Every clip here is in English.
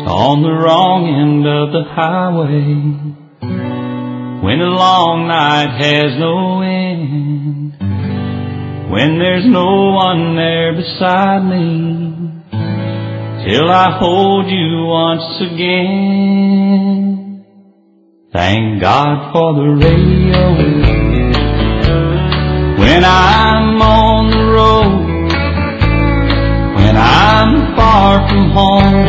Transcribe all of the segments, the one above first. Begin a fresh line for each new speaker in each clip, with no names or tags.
on the wrong end of the highway, when the long night has no end, when there's no one there beside me, till I hold you once again. Thank God for the radio. When I'm on the road, when I'm far from home,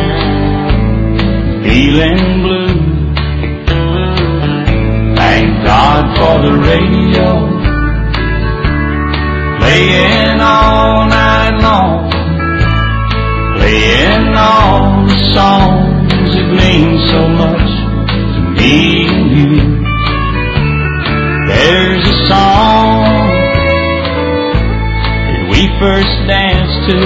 feeling blue, thank God for the radio, playing all night long, playing all the songs that mean so much to me and you. There's a song that we first danced to,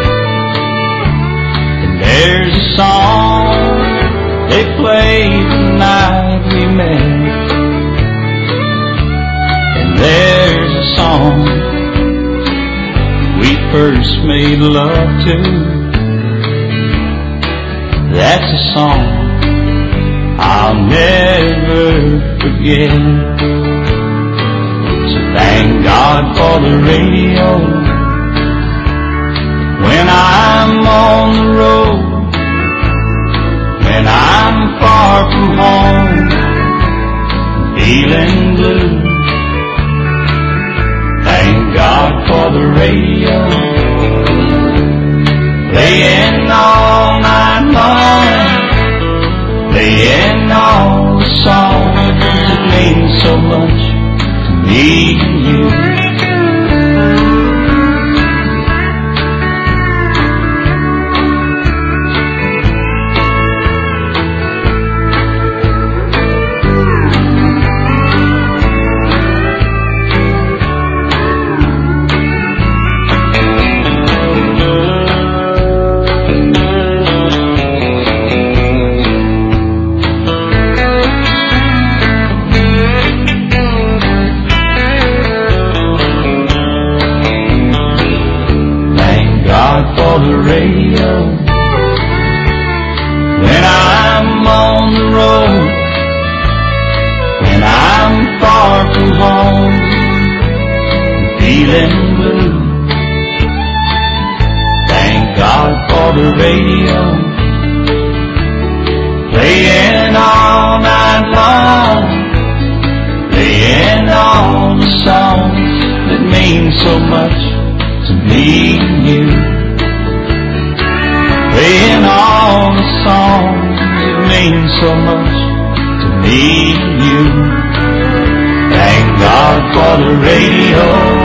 and there's a song they played the night we met, and there's a song we first made love to. That's a song I'll never forget. So thank God for the radio. When I'm on the road, when I'm far from home, feeling blue, thank God for the radio, playing all night long, playing all the songs that mean so much to me and you. For the radio, when I'm on the road, when I'm far from home, feeling blue, thank God for the radio, playing all night long, playing all the songs that mean so much to me and you. Playing all the songs that mean so much to me and you. Thank God for the radio.